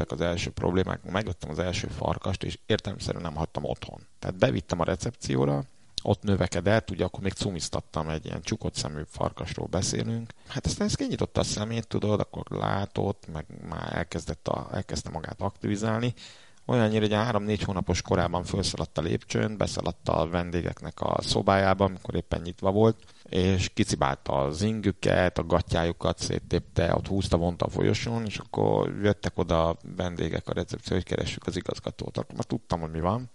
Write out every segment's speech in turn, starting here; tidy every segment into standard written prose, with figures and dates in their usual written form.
voltak az első problémák, megvettem az első farkast, és értelemszerűen nem hagytam otthon. Tehát bevittem a recepcióra, ott növekedett, ugye akkor még cumiztattam, egy ilyen csukott szemű farkasról beszélünk. Hát aztán ez kinyitotta a szemét, tudod, akkor látott, meg már elkezdte magát aktivizálni. Olyannyira, hogy 3-4 hónapos korában felszaladt a lépcsőn, beszaladt a vendégeknek a szobájába, amikor éppen nyitva volt, és kicibálta az ingüket, a gatyájukat széttépte, ott húzta, vonta a folyosón, és akkor jöttek oda a vendégek a recepció, hogy keressük az igazgatót. Akkor már tudtam, hogy mi van.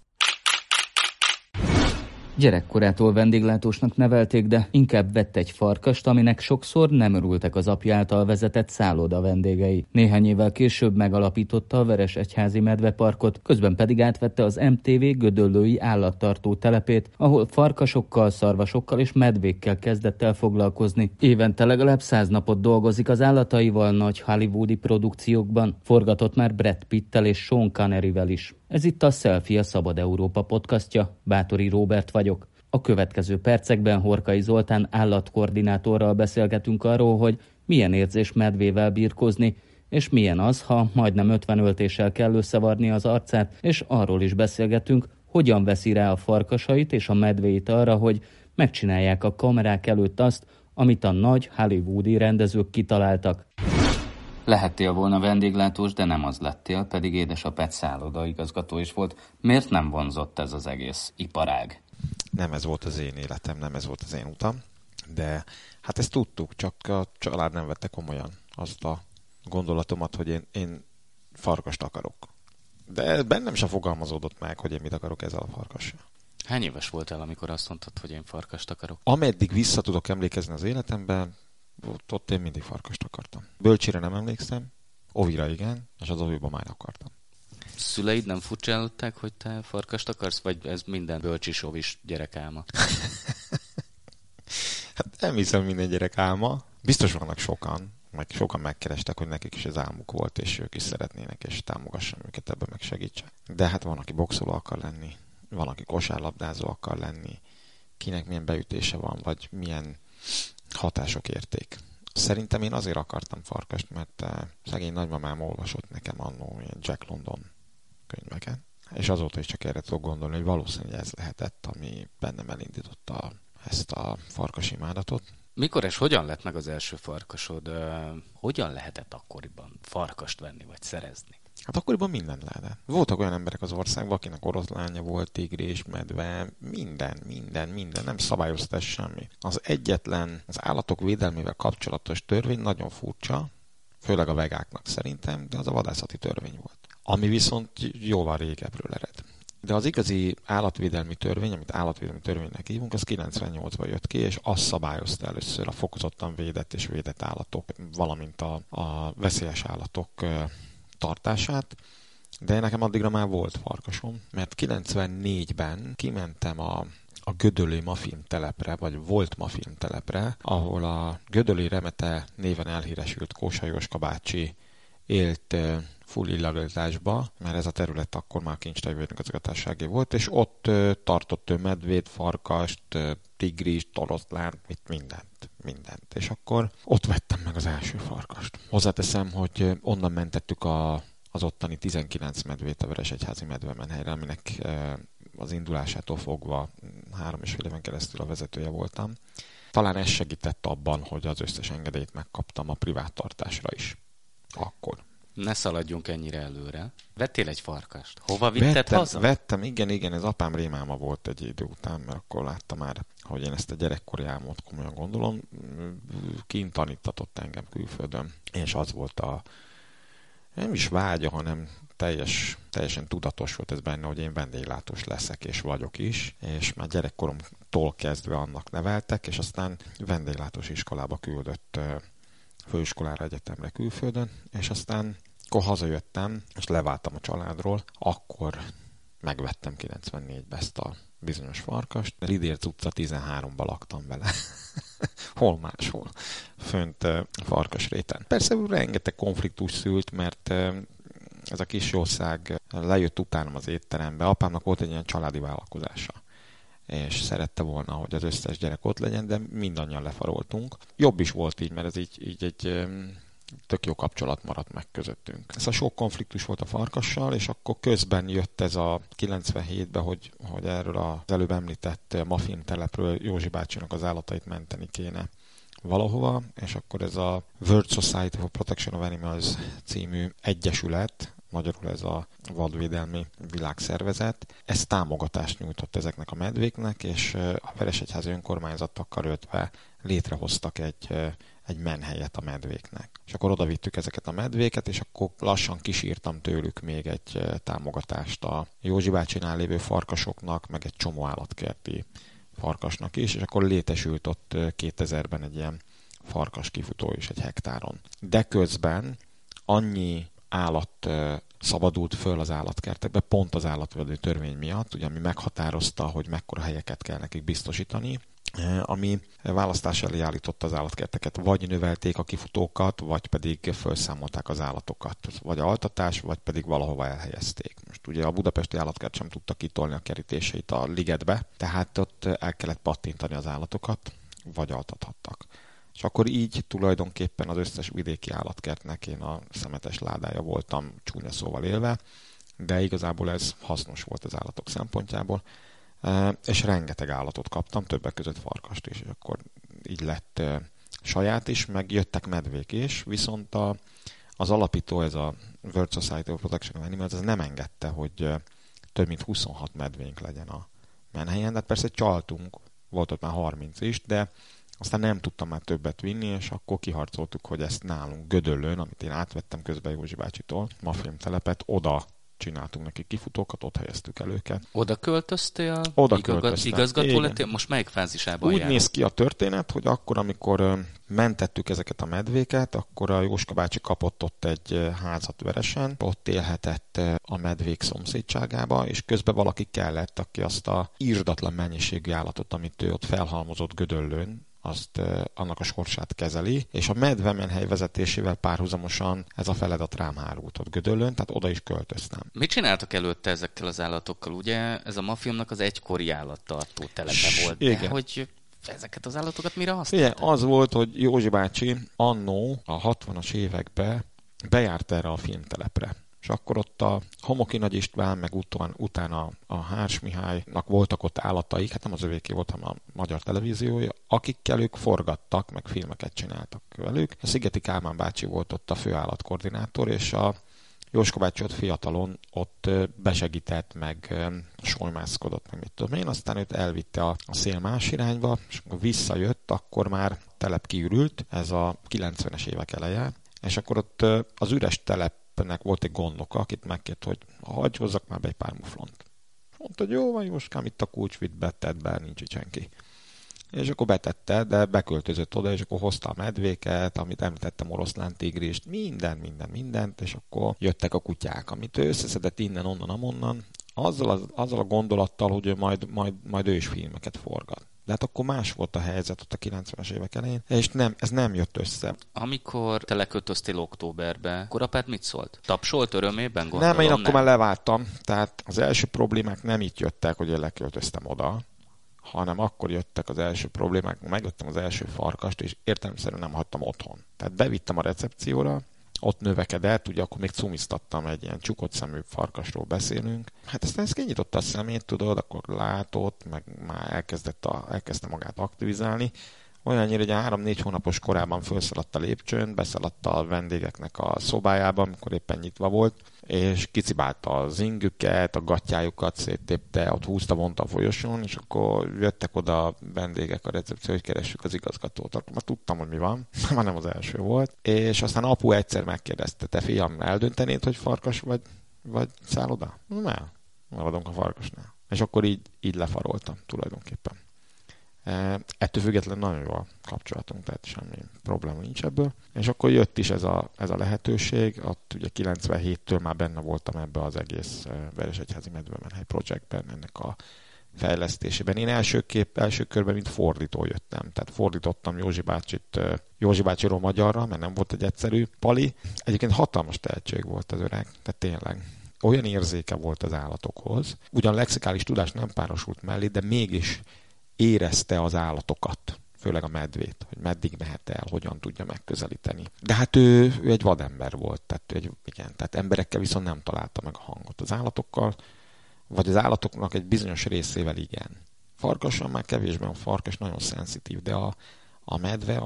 Gyerekkorától vendéglátósnak nevelték, de inkább vett egy farkast, aminek sokszor nem örültek az apja által vezetett szálloda vendégei. Néhány évvel később megalapította a Veresegyházi Medveparkot, közben pedig átvette az MTV gödöllői állattartó telepét, ahol farkasokkal, szarvasokkal és medvékkel kezdett el foglalkozni. Évente legalább 100 napot dolgozik az állataival nagy hollywoodi produkciókban. Forgatott már Brad Pittel és Sean Conneryvel is. Ez itt a Selfie, a Szabad Európa podcastja. Báthori Róbert vagyok. A következő percekben Horkai Zoltán állatkoordinátorral beszélgetünk arról, hogy milyen érzés medvével birkózni, és milyen az, ha majdnem 50 öltéssel kell összevarni az arcát, és arról is beszélgetünk, hogyan veszi rá a farkasait és a medvéit arra, hogy megcsinálják a kamerák előtt azt, amit a nagy hollywoodi rendezők kitaláltak. Lehettél volna vendéglátós, de nem az lettél, pedig édesapád szállodaigazgató is volt. Miért nem vonzott ez az egész iparág? Nem ez volt az én életem, nem ez volt az én utam, de hát ezt tudtuk, csak a család nem vette komolyan azt a gondolatomat, hogy én farkast akarok. De bennem sem fogalmazódott meg, hogy én mit akarok ezzel a farkassal. Hány éves voltál, amikor azt mondtad, hogy én farkast akarok? Ameddig vissza tudok emlékezni az életemben, ott én mindig farkast akartam. Bölcsire nem emlékszem, ovira igen, és az oviba már akartam. Szüleid nem furcsálották, hogy te farkast akarsz, vagy ez minden bölcsis ovis gyerek álma? Hát nem hiszem minden gyerek álma. Biztos vannak sokan megkerestek, hogy nekik is ez álmuk volt, és ők is szeretnének, és támogassam őket ebben, meg segítsen. De hát van, aki boxoló akar lenni, van, aki kosárlabdázó akar lenni, kinek milyen beütése van, vagy milyen hatások érték. Szerintem én azért akartam farkast, mert szegény nagymamám olvasott nekem annó ilyen Jack London könyveket, és azóta is csak erre tudok gondolni, hogy valószínűleg ez lehetett, ami bennem elindította ezt a farkas imádatot. Mikor és hogyan lett meg az első farkasod? Hogyan lehetett akkoriban farkast venni vagy szerezni? Hát akkoriban minden lehetett. Voltak olyan emberek az országban, akinek oroszlánja volt, tigris, medve, minden, nem szabályozta semmi. Az egyetlen, az állatok védelmével kapcsolatos törvény nagyon furcsa, főleg a vegáknak szerintem, de az a vadászati törvény volt. Ami viszont jóval régebről ered. De az igazi állatvédelmi törvény, amit állatvédelmi törvénynek hívunk, az 98-ban jött ki, és azt szabályozta először a fokozottan védett és védett állatok, valamint a veszélyes állatok tartását, de nekem addigra már volt farkasom, mert 94-ben kimentem a Gödöllői Mafilm telepre, vagy volt Mafilm telepre, ahol a Gödöllői Remete néven elhíresült Kósa Jóska bácsi élt full illegalitásba, mert ez a terület akkor már kincstári közigazgatáságé volt, és ott tartott ő medvét, farkast, tigrist, oroszlánt, mindent. És akkor ott vettem meg az első farkast. Hozzáteszem, hogy onnan mentettük az ottani 19 medvét a Veresegyházi medvemenhelyre, aminek az indulásától fogva 3,5 éven keresztül a vezetője voltam. Talán ez segített abban, hogy az összes engedélyt megkaptam a privát tartásra is. Akkor. Ne szaladjunk ennyire előre. Vettél egy farkast? Hova vitted haza? Vettem, igen, ez apám rémálma volt egy idő után, mert akkor láttam már, hogy én ezt a gyerekkori álmot komolyan gondolom. Kint tanítatott engem külföldön, és az volt nem is vágya, hanem teljesen tudatos volt ez benne, hogy én vendéglátós leszek, és vagyok is, és már gyerekkoromtól kezdve annak neveltek, és aztán vendéglátós iskolába küldött főiskolára, egyetemre külföldön, és aztán akkor hazajöttem, és leváltam a családról, akkor megvettem 94-ben ezt a bizonyos farkast. Lidérc utca 13-ba laktam vele. Hol máshol. Fönt Farkasréten. Persze rengeteg konfliktus szült, mert ez a kis ország lejött utánam az étterembe. Apámnak volt egy ilyen családi vállalkozása, és szerette volna, hogy az összes gyerek ott legyen, de mindannyian lefaroltunk. Jobb is volt így, mert ez így egy tök jó kapcsolat maradt meg közöttünk. Ez a sok konfliktus volt a farkassal, és akkor közben jött ez a 97-ben, hogy erről az előbb említett Mafim telepről Józsi bácsinak az állatait menteni kéne valahova, és akkor ez a World Society for Protection of Animals című egyesület, magyarul ez a vadvédelmi világszervezet, ez támogatást nyújtott ezeknek a medvéknek, és a Veresegyházi önkormányzattal karöltve létrehoztak egy menhelyet a medvéknek. És akkor oda vittük ezeket a medvéket, és akkor lassan kisírtam tőlük még egy támogatást a Józsi bácsinál lévő farkasoknak, meg egy csomó állatkerti farkasnak is, és akkor létesült ott 2000-ben egy ilyen farkas kifutó is egy hektáron. De közben annyi állat szabadult föl az állatkertekbe, pont az állatvédelmi törvény miatt, ugye, ami meghatározta, hogy mekkora helyeket kell nekik biztosítani, ami választás elé állította az állatkerteket. Vagy növelték a kifutókat, vagy pedig felszámolták az állatokat. Vagy altatás, vagy pedig valahova elhelyezték. Most ugye a budapesti állatkert sem tudta kitolni a kerítéseit a ligetbe, tehát ott el kellett pattintani az állatokat, vagy altathattak. És akkor így tulajdonképpen az összes vidéki állatkertnek én a szemetes ládája voltam, csúnya szóval élve, de igazából ez hasznos volt az állatok szempontjából, és rengeteg állatot kaptam, többek között farkast is, és akkor így lett saját is, meg jöttek medvék is, viszont az alapító, ez a World Society for Protection of Animals, ez nem engedte, hogy több mint 26 medvénk legyen a menhelyen, de persze csaltunk, volt ott már 30 is, de aztán nem tudtam már többet vinni, és akkor kiharcoltuk, hogy ezt nálunk Gödöllőn, amit én átvettem közben Józsi bácsitól, Mafim telepet, oda csináltunk neki kifutókat, ott helyeztük el őket. Oda költöztél? Oda költöztem. Igazgató lettél? Most melyik fázisában úgy járunk? Néz ki a történet, hogy akkor, amikor mentettük ezeket a medvéket, akkor a Jóska bácsi kapott ott egy házat Veresen, ott élhetett a medvék szomszédságába, és közben valaki kellett, aki azt a irdatlan mennyiségű állatot, amit ő ott felhalmozott Gödöllőn, azt annak a sorsát kezeli, és a medvemenhely vezetésével párhuzamosan ez a feladat rám hárult ott Gödöllőn, tehát oda is költöztem. Mit csináltak előtte ezekkel az állatokkal? Ugye ez a Mafimnak az egykori állattartó telepe volt, de igen. Hogy ezeket az állatokat mire használták? Igen, az volt, hogy Józsi bácsi annó a 60-as években bejárt erre a filmtelepre. És akkor ott a Homoki Nagy István, meg utána a Hárs Mihálynak voltak ott állataik, hát nem az övéké volt, hanem a Magyar Televíziója, akikkel ők forgattak, meg filmeket csináltak velük. A Szigeti Kálmán bácsi volt ott a főállatkoordinátor, és a Jóska bácsi ott fiatalon ott besegített, meg solymászkodott, meg mit tudom én, aztán őt elvitte a szél más irányba, és amikor visszajött, akkor már telep kiürült, ez a 90-es évek eleje, és akkor ott az üres telepnek volt egy gondnoka, akit megkért, hogy hagyj hozzak már be egy pár muflont. Mondta, hogy jó van, Jóskám, itt a kulcs, vitt be, tedd be, nincs itt senki. És akkor betette, de beköltözött oda, és akkor hozta a medvéket, amit említettem, oroszlán tigrist, mindent, és akkor jöttek a kutyák, amit ő összeszedett innen, onnan, amonnan, azzal a gondolattal, hogy ő majd ő is filmeket forgat. De hát akkor más volt a helyzet ott a 90-es évek elején, és ez nem jött össze. Amikor te leköltöztél októberbe, akkor apád mit szólt? Tapsolt örömében, gondolom? Nem, én akkor már leváltam, tehát az első problémák nem itt jöttek, hogy én leköltöztem oda, hanem akkor jöttek az első problémák, megvettem az első farkast, és értelemszerűen nem hagytam otthon. Tehát bevittem a recepcióra, ott növekedett, ugye akkor még cumiztattam, egy ilyen csukott szemű farkasról beszélünk. Hát aztán ez kinyitotta a szemét, tudod, akkor látott, meg már elkezdte magát aktivizálni. Olyannyira, hogy 3-4 hónapos korában felszaladt a lépcsőn, beszaladt a vendégeknek a szobájába, amikor éppen nyitva volt, és kicibálta az ingüket, a gatyájukat széttépte, ott húzta, vonta a folyosón, és akkor jöttek oda a vendégek a recepció, hogy keressük az igazgatót. Akkor már tudtam, hogy mi van, már nem az első volt. És aztán apu egyszer megkérdezte, te fiam, eldöntenéd, hogy farkas vagy szálloda? Nem, maradunk a farkasnál. És akkor így lefaroltam tulajdonképpen. Ettől függetlenül nagyon jó a kapcsolatunk, tehát semmi probléma nincs ebből. És akkor jött is ez a lehetőség, ott ugye 97-től már benne voltam ebbe az egész Veresegyházi Medvemenhely projektben, ennek a fejlesztésében. Én első körben mint fordító jöttem, tehát fordítottam Józsi bácsiról magyarra, mert nem volt egy egyszerű pali. Egyébként hatalmas tehetség volt az öreg, tehát tényleg. Olyan érzéke volt az állatokhoz. Ugyan lexikális tudás nem párosult mellé, de mégis érezte az állatokat. főleg a medvét, hogy meddig mehet el, hogyan tudja megközelíteni. De hát ő egy vadember volt, tehát emberekkel viszont nem találta meg a hangot. Az állatokkal, vagy az állatoknak egy bizonyos részével igen. Farkassal már kevésben, a farkas nagyon szenzitív, de a medve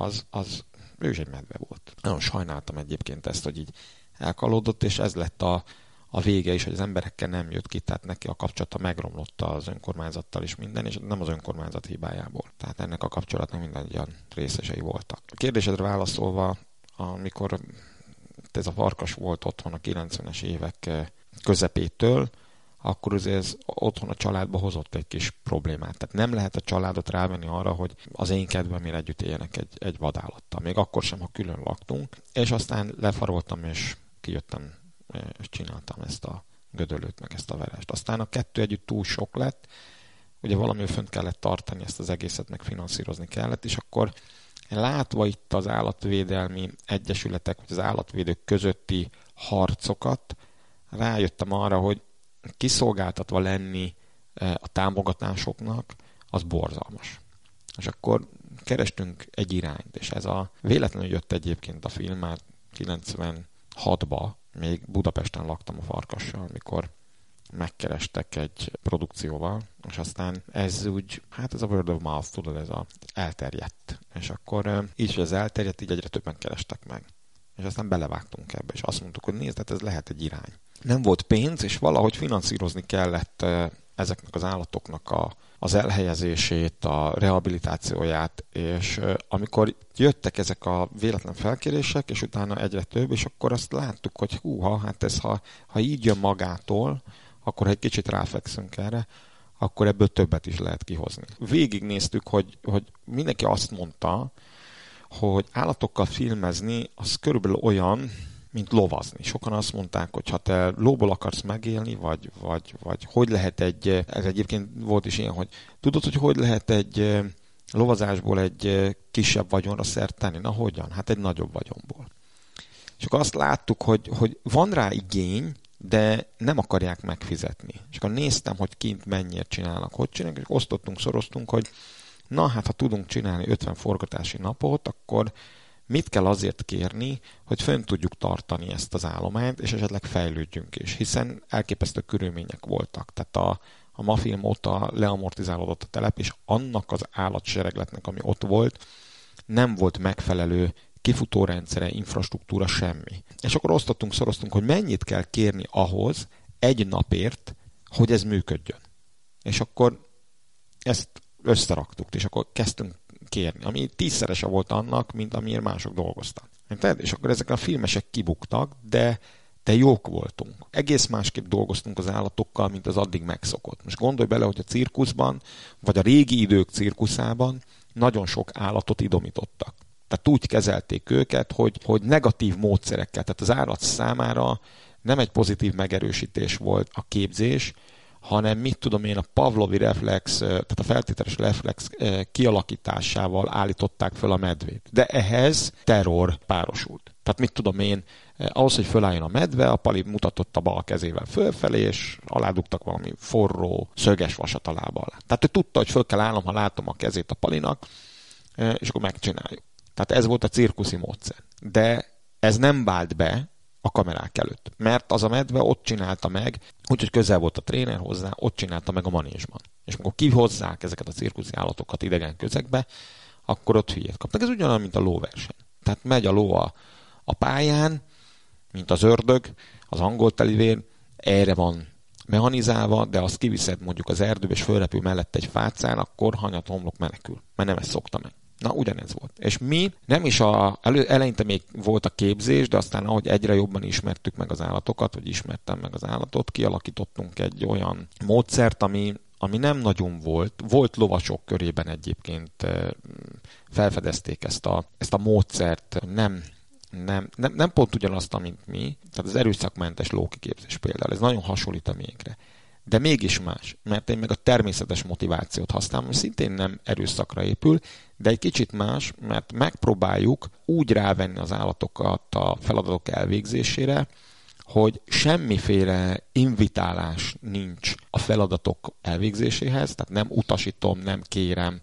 ő is egy medve volt. Nagyon sajnáltam egyébként ezt, hogy így elkalódott, és ez lett a vége is, hogy az emberekkel nem jött ki, tehát neki a kapcsolata megromlott az önkormányzattal is minden, és nem az önkormányzat hibájából. Tehát ennek a kapcsolatnak mindannyian részesei voltak. A kérdésedre válaszolva, amikor ez a farkas volt otthon a 90-es évek közepétől, akkor azért ez otthon a családba hozott egy kis problémát. Tehát nem lehet a családot rávenni arra, hogy az én kedvemért együtt éljenek egy vadállattal. Még akkor sem, ha külön laktunk. És aztán lefaroltam, és kijöttem, és csináltam ezt a gödöllőt, meg ezt a verest. Aztán a kettő együtt túl sok lett, ugye valamivel fönt kellett tartani ezt az egészet, meg finanszírozni kellett, és akkor látva itt az állatvédelmi egyesületek, vagy az állatvédők közötti harcokat, rájöttem arra, hogy kiszolgáltatva lenni a támogatásoknak, az borzalmas. És akkor kerestünk egy irányt, és véletlenül jött egyébként a film már 96-ba, még Budapesten laktam a Farkassal, amikor megkerestek egy produkcióval, és aztán ez úgy, hát ez a word of mouth, tudod, ez elterjedt. És akkor így, hogy ez elterjedt, így egyre többen kerestek meg. És aztán belevágtunk ebbe, és azt mondtuk, hogy nézd, ez lehet egy irány. Nem volt pénz, és valahogy finanszírozni kellett ezeknek az állatoknak az elhelyezését, a rehabilitációját, és amikor jöttek ezek a véletlen felkérések, és utána egyre több, és akkor azt láttuk, hogy hát ez ha így jön magától, akkor ha egy kicsit ráfekszünk erre, akkor ebből többet is lehet kihozni. Végignéztük, hogy mindenki azt mondta, hogy állatokkal filmezni, az körülbelül olyan, mint lovazni. Sokan azt mondták, hogy ha te lóból akarsz megélni, vagy hogy lehet ez egyébként volt is ilyen, hogy tudod, hogy lehet egy lovazásból egy kisebb vagyonra szert tenni? Na hogyan? Hát egy nagyobb vagyonból. És akkor azt láttuk, hogy van rá igény, de nem akarják megfizetni. És akkor néztem, hogy kint mennyire csinálnak, hogy csinálnak, és osztottunk, szoroztunk, hogy na hát, ha tudunk csinálni 50 forgatási napot, akkor mit kell azért kérni, hogy fönn tudjuk tartani ezt az állományt, és esetleg fejlődjünk is, hiszen elképesztő körülmények voltak. Tehát a Mafilm óta leamortizálódott a telep, és annak az állatseregletnek, ami ott volt, nem volt megfelelő kifutórendszere, infrastruktúra, semmi. És akkor osztottunk, szoroztunk, hogy mennyit kell kérni ahhoz egy napért, hogy ez működjön. És akkor ezt összeraktuk, és akkor kezdtünk kérni, ami 10-szerese volt annak, mint amiért mások dolgoztak. És akkor ezek a filmesek kibuktak, de jók voltunk. Egész másképp dolgoztunk az állatokkal, mint az addig megszokott. Most gondolj bele, hogy a cirkuszban, vagy a régi idők cirkuszában nagyon sok állatot idomítottak. Tehát úgy kezelték őket, hogy negatív módszerekkel, tehát az állat számára nem egy pozitív megerősítés volt a képzés, hanem mit tudom én, a Pavlovi reflex, tehát a feltételes reflex kialakításával állították föl a medvét. De ehhez terror párosult. Tehát mit tudom én, ahhoz, hogy fölálljon a medve, a pali mutatott a bal kezével fölfelé, és aládugtak valami forró, szöges vasat a lába alá. Tehát ő tudta, hogy föl kell állnom, ha látom a kezét a palinak, és akkor megcsináljuk. Tehát ez volt a cirkuszi módszer. De ez nem vált be a kamerák előtt. Mert az a medve ott csinálta meg, úgyhogy közel volt a tréner hozzá, ott csinálta meg a manésban. És amikor kihozzák ezeket a cirkuszi állatokat idegen közegbe, akkor ott hülyét kapnak. Ez ugyanolyan, mint a lóverseny. Tehát megy a ló a pályán, mint az ördög, az angol telivér, erre van mechanizálva, de azt kiviszed mondjuk az erdőbe, és fölrepül mellett egy fácán, akkor hanyat homlok menekül. Mert nem ezt szokta meg. Na, ugyanez volt. És mi nem is eleinte még volt a képzés, de aztán ahogy egyre jobban ismertük meg az állatokat, vagy ismertem meg az állatot, kialakítottunk egy olyan módszert, ami nem nagyon volt. Volt lovasok körében egyébként felfedezték ezt a módszert, nem pont ugyanazt, mint mi, tehát az erőszakmentes lókiképzés például, ez nagyon hasonlít a miénkre. De mégis más, mert én meg a természetes motivációt használom, ami szintén nem erőszakra épül, de egy kicsit más, mert megpróbáljuk úgy rávenni az állatokat a feladatok elvégzésére, hogy semmiféle invitálás nincs a feladatok elvégzéséhez, tehát nem utasítom, nem kérem,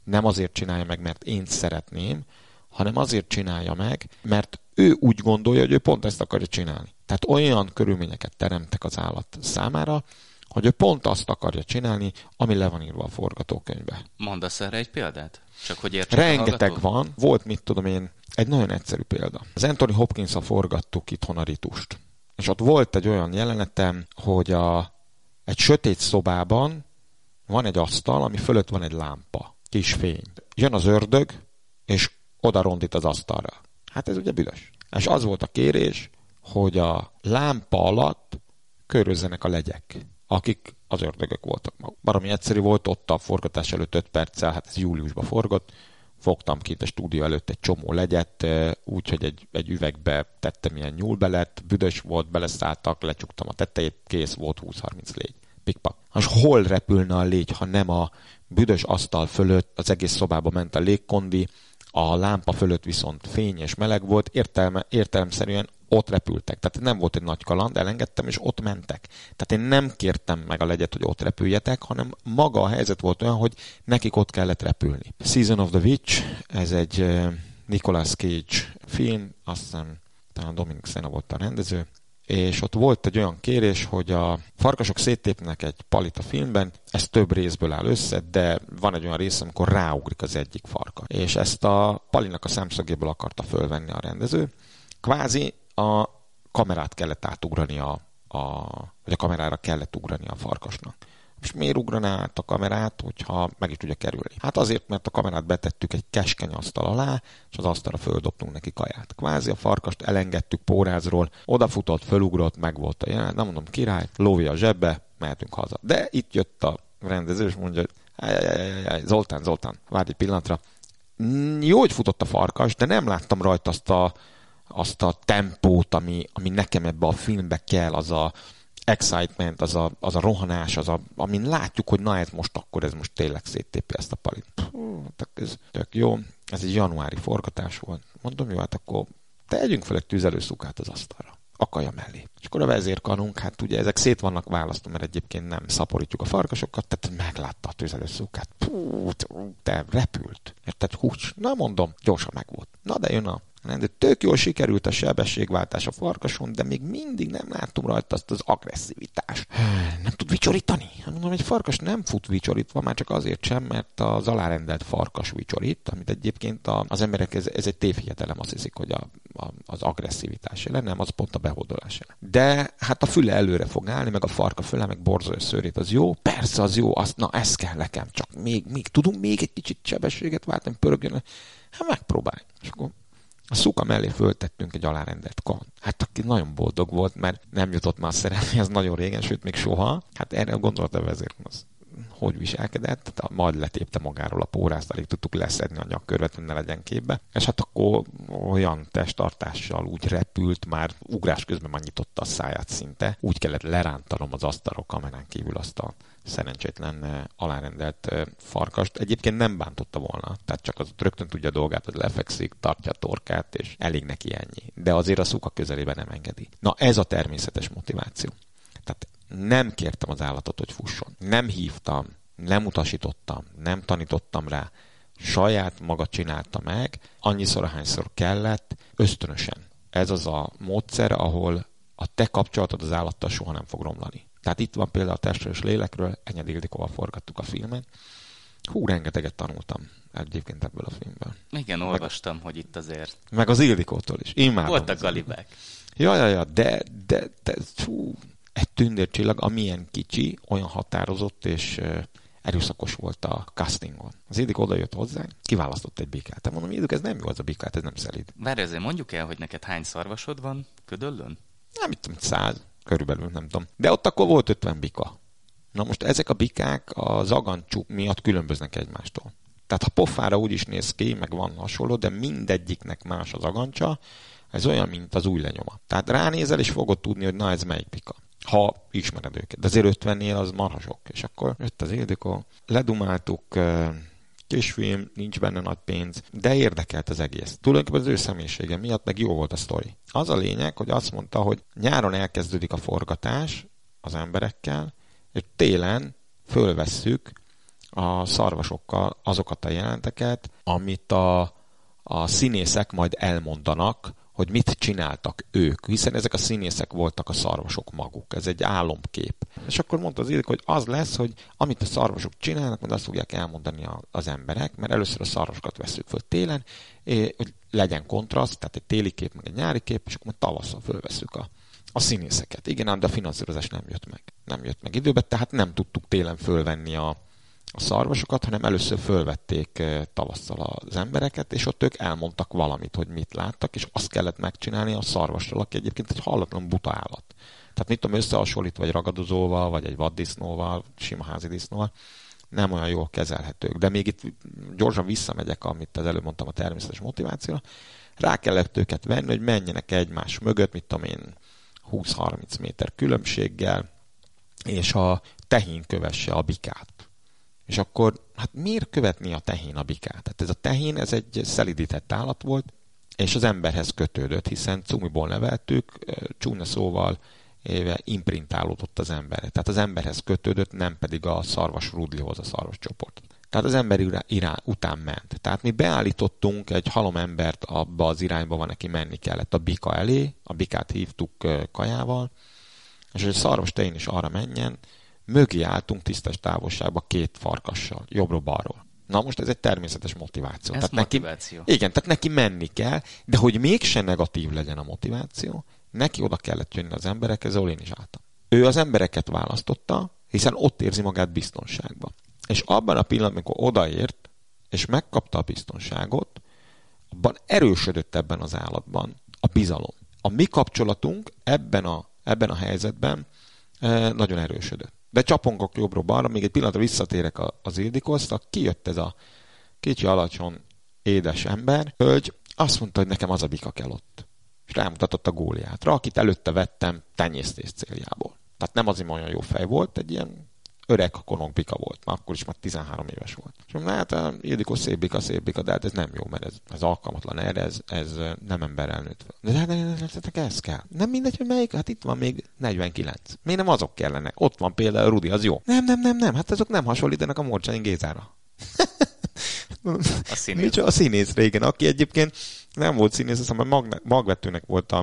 nem azért csinálja meg, mert én szeretném, hanem azért csinálja meg, mert ő úgy gondolja, hogy ő pont ezt akarja csinálni. Tehát olyan körülményeket teremtek az állat számára, hogy ő pont azt akarja csinálni, ami le van írva a forgatókönyvbe. Mondasz erre egy példát? Csak hogy értsük rengeteg van. Volt, mit tudom én, egy nagyon egyszerű példa. Az Anthony Hopkins-szal forgattuk itthon a Ritust. És ott volt egy olyan jelenetem, hogy egy sötét szobában van egy asztal, ami fölött van egy lámpa, kis fény. Jön az ördög, és oda rondít az asztalra. Hát ez ugye büdös. És az volt a kérés, hogy a lámpa alatt körözzenek a legyek, akik az ördögök voltak maguk. Baromi egyszerű volt, ott a forgatás előtt 5 perccel, hát ez júliusban forgott, fogtam kint a stúdió előtt egy csomó legyet, úgyhogy egy üvegbe tettem ilyen nyúlbelet, büdös volt, beleszálltak, lecsuktam a tetejét, kész volt 20-30 légy. Pikpak. Most hol repülne a légy, ha nem a büdös asztal fölött, az egész szobába ment a légkondi, a lámpa fölött viszont fény és meleg volt, értelemszerűen ott repültek. Tehát nem volt egy nagy kaland, elengedtem, és ott mentek. Tehát én nem kértem meg a legyet, hogy ott repüljetek, hanem maga a helyzet volt olyan, hogy nekik ott kellett repülni. Season of the Witch, ez egy Nicolas Cage film, azt hiszem, talán Dominic Sena volt a rendező, és ott volt egy olyan kérés, hogy a farkasok széttépnek egy palit a filmben, ez több részből áll össze, de van egy olyan rész, amikor ráugrik az egyik farka. És ezt a palinak a szemszögéből akarta fölvenni a rendező. Kvázi a kamerát kellett átugrani vagy a kamerára kellett ugrani a farkasnak. Most miért ugraná át a kamerát, hogyha meg is tudja kerülni? Hát azért, mert a kamerát betettük egy keskeny asztal alá, és az asztalra földobtunk neki kaját. Kvázi a farkast elengedtük pórázról, odafutott, fölugrott, meg volt a jelenet, nem mondom király, lóvé a zsebbe, mehetünk haza. De itt jött a rendező, és mondja, hogy Zoltán, várj egy pillanatra. Jó, hogy futott a farkas, de nem láttam rajta azt a tempót, ami nekem ebbe a filmbe kell, az a excitement, az a rohanás, amin látjuk, hogy na ez most tényleg széttépi ezt a palit. Ez tök jó. Ez egy januári forgatás volt. Mondom, jó, hát akkor tegyünk fel egy tüzelőszukát az asztalra. A kaja mellé. És akkor a vezérkarunk, hát ugye ezek szét vannak választva, mert egyébként nem szaporítjuk a farkasokat, tehát meglátta a tüzelőszukát. De repült. Érted? Húcs. Na mondom, gyorsan megvolt. Na de jön de tök jól sikerült a sebességváltás a farkason, de még mindig nem láttam rajta azt az agresszivitást. Nem tud vicsorítani. Mondom, egy farkas nem fut vicsorítva, már csak azért sem, mert az alárendelt farkas vicsorít, amit egyébként az emberek, ez egy tévhiedelem, azt hiszik, hogy az agresszivitás jelen, nem, az pont a behódolás jelen. De hát a füle előre fog állni, meg a farka füle, meg borzolja szőrét, az jó. Persze, az jó, ez kell nekem, csak még tudunk még egy kicsit sebességet váltani, pörögjön. Hát megpróbálj. És akkor a szuka mellé föltettünk egy alárendelt kant. Hát aki nagyon boldog volt, mert nem jutott már a szerelméhez nagyon régen, sőt még soha. Hát erre gondolt a vezér, az hogy viselkedett, tehát majd letépte magáról a pórázt, alig tudtuk leszedni a nyakkörvet, hogy ne legyen képbe. És hát akkor olyan testtartással úgy repült, már ugrás közben már nyitotta a száját szinte. Úgy kellett lerántanom az asztalról kamerán kívül azt a szerencsétlen alárendelt farkast. Egyébként nem bántotta volna, tehát csak az rögtön tudja a dolgát, hogy lefekszik, tartja a torkát, és elég neki ennyi. De azért a szuka közelében nem engedi. Na ez a természetes motiváció. Tehát nem kértem az állatot, hogy fusson. Nem hívtam, nem utasítottam, nem tanítottam rá. Saját maga csinálta meg, annyiszor, ahányszor kellett, ösztönösen. Ez az a módszer, ahol a te kapcsolatod az állattal soha nem fog romlani. Tehát itt van például a Testről és lélekről, Enyedi Ildikóval forgattuk a filmet. Rengeteget tanultam egyébként ebből a filmből. Igen, olvastam, hogy itt azért... Meg az Ildikótól is. Imádom. Voltak galibák. Ja, de egy tündércsillag, amilyen kicsi, olyan határozott és erőszakos volt a castingon. Az Ildikó oda jött hozzánk, kiválasztott egy bikát. Te mondom, Ildikó, ez nem jó az a bikát, ez nem szelíd. Várj, azért mondjuk el, hogy neked hány szarvasod van Ködöllön? Nem, itt 100, körülbelül, nem tudom. De ott akkor volt 50 bika. Na most ezek a bikák az agancsuk miatt különböznek egymástól. Tehát ha pofára úgy is néz ki, meg van hasonló, de mindegyiknek más az agancsa, ez olyan, mint az új lenyoma. Tehát ránézel, és fogod tudni, hogy na ez melyik bika. Ha ismered őket. De azért 50-nél az marha sok. És akkor jött az Ildikó, ledumáltuk, kisfilm, nincs benne nagy pénz, de érdekelt az egész. Tulajdonképpen az ő személyisége miatt meg jó volt a sztori. Az a lényeg, hogy azt mondta, hogy nyáron elkezdődik a forgatás az emberekkel, és télen fölvesszük a szarvasokkal azokat a jelenteket, amit a színészek majd elmondanak, hogy mit csináltak ők, hiszen ezek a színészek voltak a szarvasok maguk. Ez egy álomkép. És akkor mondta az Ildikó, hogy az lesz, hogy amit a szarvasok csinálnak, majd azt fogják elmondani az emberek, mert először a szarvasokat veszük föl télen, hogy legyen kontraszt, tehát egy téli kép, meg egy nyári kép, és akkor majd tavasszal fölveszük a színészeket. Igen, ám de a finanszírozás nem jött meg. Nem jött meg időben, tehát nem tudtuk télen fölvenni a szarvasokat, hanem először fölvették tavasszal az embereket, és ott ők elmondtak valamit, hogy mit láttak, és azt kellett megcsinálni a szarvasról, aki egyébként egy hallatlan buta állat. Tehát mit tudom, összehasonlítva egy ragadozóval, vagy egy vaddisznóval, sima házi disznóval, nem olyan jól kezelhetők. De még itt gyorsan visszamegyek, amit az előbb mondtam, a természetes motivációra. Rá kellett őket venni, hogy menjenek egymás mögött, mit tudom én, 20-30 méter különbséggel, és a tehén kövesse a bikát. És akkor, hát miért követni a tehén a bikát? Tehát ez a tehén, ez egy szelidített állat volt, és az emberhez kötődött, hiszen cumiból neveltük, csúnya szóval imprintálódott az emberre. Tehát az emberhez kötődött, nem pedig a szarvas rudlihoz, a szarvas csoport. Tehát az ember után ment. Tehát mi beállítottunk egy halom embert abba az irányba, van neki menni kellett a bika elé, a bikát hívtuk kajával, és hogy a szarvas tehén is arra menjen, mögé álltunk tisztes távolságba 2 farkassal, jobbról-balról. Na most ez egy természetes motiváció. Ez tehát motiváció. Igen, tehát neki menni kell, de hogy mégsem negatív legyen a motiváció, neki oda kellett jönni az emberekhez, ahol én is álltam. Ő az embereket választotta, hiszen ott érzi magát biztonságban. És abban a pillanatban, amikor odaért, és megkapta a biztonságot, abban erősödött ebben az állatban a bizalom. A mi kapcsolatunk ebben a helyzetben nagyon erősödött. De csapongok jobbra-balra, még egy pillanatra visszatérek az Ildikóhoz, kijött ez a kicsi, alacsony, édes ember, hölgy, azt mondta, hogy nekem az a bika kell ott. És rámutatott a Góliátra, akit előtte vettem tenyésztés céljából. Tehát nem azért olyan jó fej volt, egy ilyen öreg konok bika volt. Már akkor is már 13 éves volt. És mondom, hát a Ildikó szép bika, de hát ez nem jó, mert ez alkalmatlan erre, ez nem emberrel nőtt fel. De ez kell. Nem mindegy, hogy melyik, hát itt van még 49. Miért nem azok kellene? Ott van például Rudi, az jó. Nem, hát azok nem hasonlítanak a Morcsányi Gézára. A színész. A színészre, igen, aki egyébként nem volt színész, azt hiszem, magvetőnek volt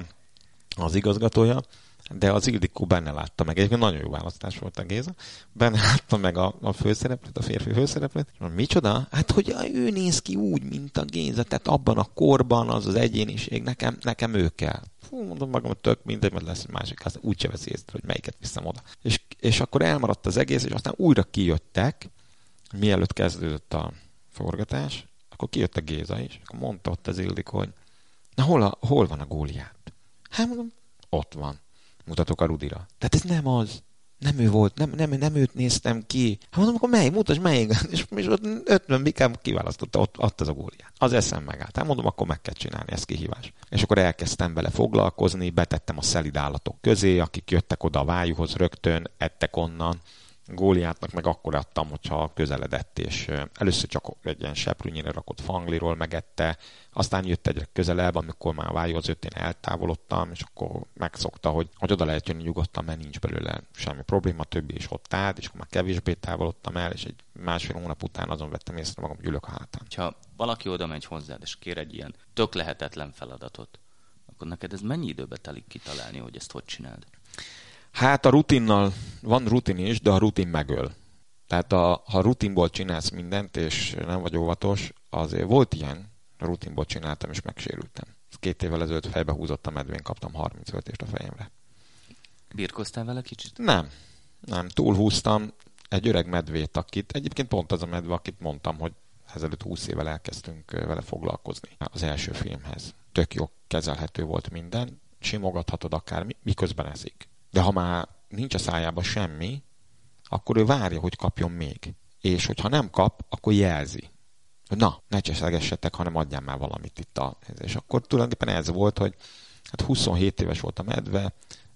az igazgatója, de az Ildikó benne látta meg. Egyébként nagyon jó választás volt a Géza. Benne látta meg a főszereplőt, a férfi főszereplőt. És mondom, micsoda? Hát, hogy ő néz ki úgy, mint a Géza, tehát abban a korban az egyéniség, nekem ő kell. Fú, mondom magam, hogy tök mindegy, mert lesz egy másik, aztán úgyse veszi észre, hogy melyiket viszem oda. És akkor elmaradt az egész, és aztán újra kijöttek, mielőtt kezdődött a forgatás, akkor kijött a Géza is, akkor mondta ott az Ildikó, hogy na hol van a Góliát? Hát mondom, ott van. Mutatok a Rudira. Tehát ez nem az. Nem ő volt, nem őt néztem ki. Hát mondom, akkor melyik? Mutasd melyik. És ott 50 bikám kiválasztotta, ott az a Góliát. Az eszem megállt. Hát mondom, akkor meg kell csinálni, ez kihívás. És akkor elkezdtem vele foglalkozni, betettem a szelíd állatok közé, akik jöttek oda a vájúhoz rögtön, ettek onnan. Góliátnak meg akkor adtam, hogyha közeledett, és először csak egy ilyen seprűnyire rakott fangliról megette, aztán jött egyre közelebb, amikor már a vájóhoz jött, én eltávolodtam, és akkor megszokta, hogy oda lehet jönni nyugodtan, mert nincs belőle semmi probléma, többi is ott állt, és akkor már kevésbé távolodtam el, és egy másfél hónap után azon vettem észre magam, hogy ülök a hátán. Ha valaki oda megy hozzád, és kér egy ilyen tök lehetetlen feladatot, akkor neked ez mennyi időbe telik kitalálni, hogy ezt hogy csináld? Hát a rutinnal van rutin is, de a rutin megöl. Tehát ha rutinból csinálsz mindent, és nem vagy óvatos, azért volt ilyen, rutinból csináltam, és megsérültem. 2 évvel ezelőtt fejbe húzott a medvén, kaptam 35 ést a fejemre. Birkoztál vele kicsit? Nem, túlhúztam egy öreg medvét, akit egyébként pont az a medve, akit mondtam, hogy ezelőtt 20 évvel elkezdtünk vele foglalkozni az első filmhez. Tök jó kezelhető volt minden, simogathatod akár miközben eszik. De ha már nincs a szájában semmi, akkor ő várja, hogy kapjon még. És hogyha nem kap, akkor jelzi. Hogy na, ne cseszegessetek, hanem adjál már valamit itt. És akkor tulajdonképpen ez volt, hogy hát 27 éves volt a medve,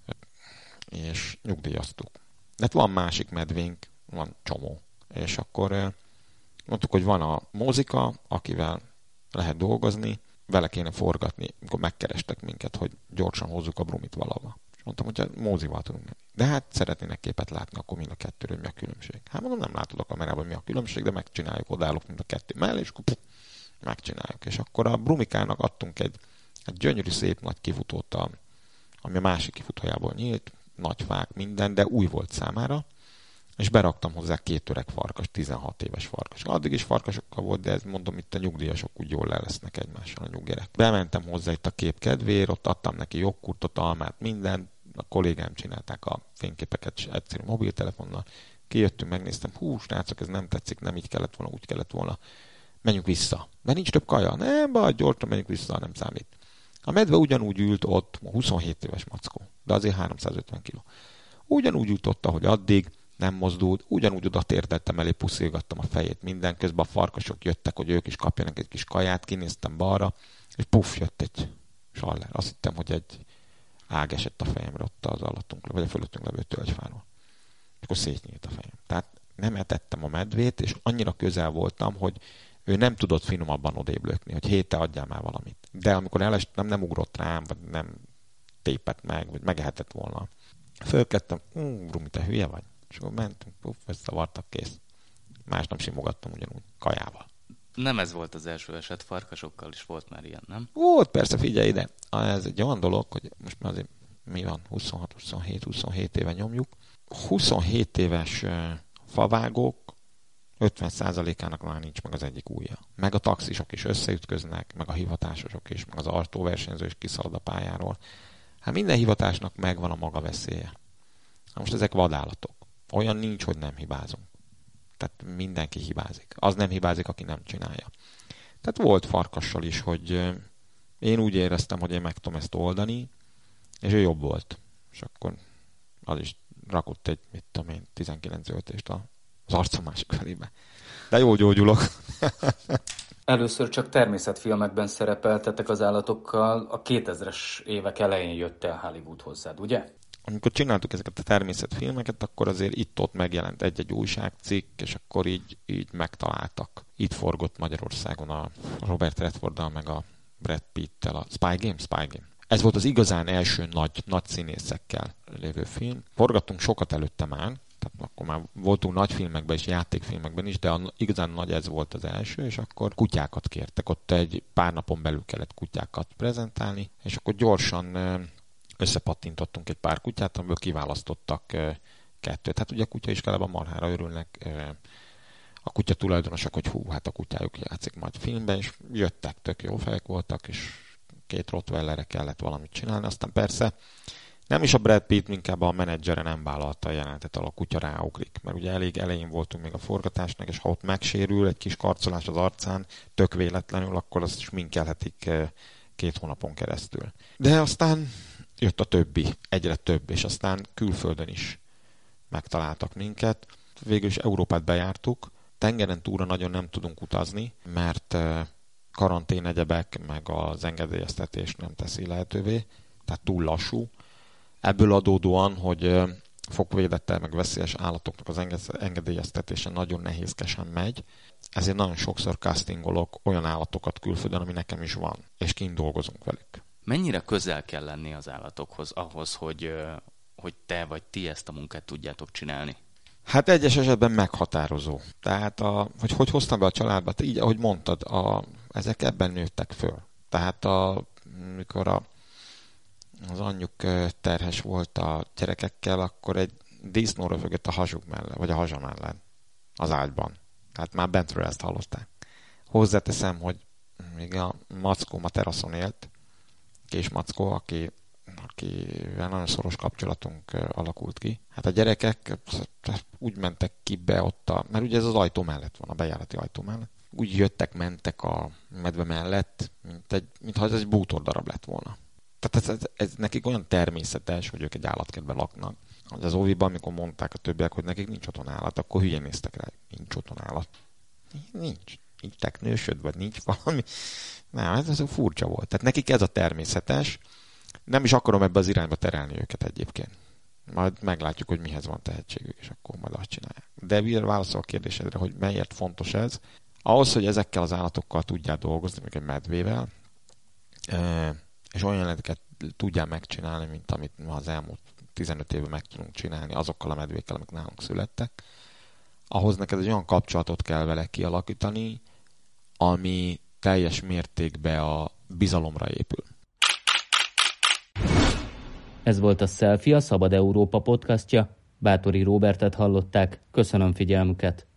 és nyugdíjaztuk. De hát van másik medvénk, van csomó. És akkor mondtuk, hogy van a Mózika, akivel lehet dolgozni, vele kéne forgatni, amikor megkerestek minket, hogy gyorsan hozzuk a Brumit valahova. Mondtam, hogy mozival tudunk menni. De hát szeretnének képet látni, akkor mind a kettőről mi a különbség. Hát mondom, nem látod a kamerában, mi a különbség, de megcsináljuk, odállok mind a kettő mellé, és akkor megcsináljuk. És akkor a Brumikának adtunk egy gyönyörű, szép nagy kifutót, ami a másik kifutójából nyílt, nagy fák, minden, de új volt számára, és beraktam hozzá 2 öreg farkas, 16 éves farkas. Addig is farkasokkal volt, de ez mondom, itt a nyugdíjasok úgy jól le lesznek egymással a nyuggerek. Bementem hozzá itt a kép kedvéért, ott adtam neki jogkurtot, almát, minden, a kollégám csinálták a fényképeket egyszerű mobiltelefonnal. Kijöttünk, megnéztem, srácok, ez nem tetszik, nem így kellett volna, úgy kellett volna. Menjünk vissza. Mert nincs több kaja. Nem baj, gyorsan menjünk vissza, nem számít. A medve ugyanúgy ült ott, 27 éves mackó, de azért 350 kg. Ugyanúgy ült ott, ahogy addig, nem mozdult, ugyanúgy oda térdeltem elé, puszilgattam a fejét minden, közben a farkasok jöttek, hogy ők is kapjanak egy kis kaját, kinéztem balra, és puff, jött egy saller. Azt hittem, hogy egy ág esett a fejemre ott az alattunk, vagy a fölöttünk levő tölgyfáról. És akkor szétnyílt a fejem. Tehát nem etettem a medvét, és annyira közel voltam, hogy ő nem tudott finomabban odébb lökni, hogy hé, te adjál már valamit. De amikor elestem, nem ugrott rám, vagy nem tépett meg, vagy megehetett volna. Fölkellettem, Brumi, te hülye vagy? És akkor mentünk, összevartak, kész. Másnap simogattam ugyanúgy, kajával. Nem ez volt az első eset, farkasokkal is volt már ilyen, nem? Volt, persze, figyelj ide. Ez egy olyan dolog, hogy most már azért mi van, 26-27 éve nyomjuk. 27 éves favágók 50%-ának már nincs meg az egyik ujja. Meg a taxisok is összeütköznek, meg a hivatásosok is, meg az autóversenyző is kiszalad a pályáról. Hát minden hivatásnak megvan a maga veszélye. Na most ezek vadállatok. Olyan nincs, hogy nem hibázunk. Tehát mindenki hibázik. Az nem hibázik, aki nem csinálja. Tehát volt farkassal is, hogy én úgy éreztem, hogy én meg tudom ezt oldani, és ő jobb volt. És akkor az is rakott egy, 19 öltést az arca másik felébe. De jól gyógyulok. Először csak természetfilmekben szerepeltetek az állatokkal, a 2000-es évek elején jött el Hollywood hozzád, ugye? Amikor csináltuk ezeket a természetfilmeket, akkor azért itt-ott megjelent egy-egy újságcikk, és akkor így megtaláltak. Itt forgott Magyarországon a Robert Redforddal, meg a Brad Pitt-tel a Spy Game. Ez volt az igazán első nagy színészekkel lévő film. Forgattunk sokat előtte már, tehát akkor már voltunk nagy filmekben és játékfilmekben is, de igazán nagy ez volt az első, és akkor kutyákat kértek. Ott egy pár napon belül kellett kutyákat prezentálni, és akkor gyorsan összepattintottunk egy pár kutyát, amiből kiválasztottak 2. Hát ugye a kutyaiskolában marhára örülnek a kutya tulajdonosok, hogy hát a kutyájuk játszik majd filmben, és jöttek, tök jó fejek voltak, és 2 rottweilerre kellett valamit csinálni. Aztán persze nem is a Brad Pitt, inkább a menedzsere nem vállalta a jelenetet, ahol a kutya ráugrik. Mert ugye elég elején voltunk még a forgatásnak, és ha ott megsérül egy kis karcolás az arcán, tök véletlenül, akkor azt is minkelhetik 2 hónapon keresztül. De aztán jött a többi, egyre több, és aztán külföldön is megtaláltak minket. Végül is Európát bejártuk. Tengeren túlra nagyon nem tudunk utazni, mert karantén egyebek, meg az engedélyeztetés nem teszi lehetővé, tehát túl lassú. Ebből adódóan, hogy fokvédettel, meg veszélyes állatoknak az engedélyeztetése nagyon nehézkesen megy, ezért nagyon sokszor castingolok olyan állatokat külföldön, ami nekem is van, és kint dolgozunk velük. Mennyire közel kell lenni az állatokhoz ahhoz, hogy te vagy ti ezt a munkát tudjátok csinálni? Hát egyes esetben meghatározó. Tehát, hogy hoztam be a családba, így, ahogy mondtad, ezek ebben nőttek föl. Tehát, mikor az anyjuk terhes volt a gyerekekkel, akkor egy disznó röfögött a hasuk mellett, vagy a hasa mellett, az ágyban. Tehát már bentről ezt hallották. Hozzáteszem, hogy még a mackóm a teraszon élt, Kés Mackó, akivel nagyon szoros kapcsolatunk alakult ki. Hát a gyerekek úgy mentek ki be ott, mert ugye ez az ajtó mellett van, a bejárati ajtó mellett. Úgy jöttek, mentek a medve mellett, mintha ez egy bútordarab lett volna. Tehát ez nekik olyan természetes, hogy ők egy állatkertben laknak. Az óviban, amikor mondták a többiek, hogy nekik nincs otthon állat, akkor hülyen néztek rá, nincs otthon állat. Nincs teknősöd, vagy nincs valami. Nem, ez furcsa volt. Tehát nekik ez a természetes. Nem is akarom ebbe az irányba terelni őket egyébként. Majd meglátjuk, hogy mihez van tehetségük, és akkor majd azt csinálják. De válaszol a kérdésedre, hogy miért fontos ez. Ahhoz, hogy ezekkel az állatokkal tudjál dolgozni, még egy medvével, és olyan jeleneteket tudjál megcsinálni, mint amit az elmúlt 15 évben meg tudunk csinálni azokkal a medvékkel, amik nálunk születtek, ahhoz neked egy olyan kapcsolatot kell vele kialakítani, ami teljes mértékben a bizalomra épül. Ez volt a Selfie, a Szabad Európa podcastja. Báthori Róbertet hallották. Köszönöm figyelmüket!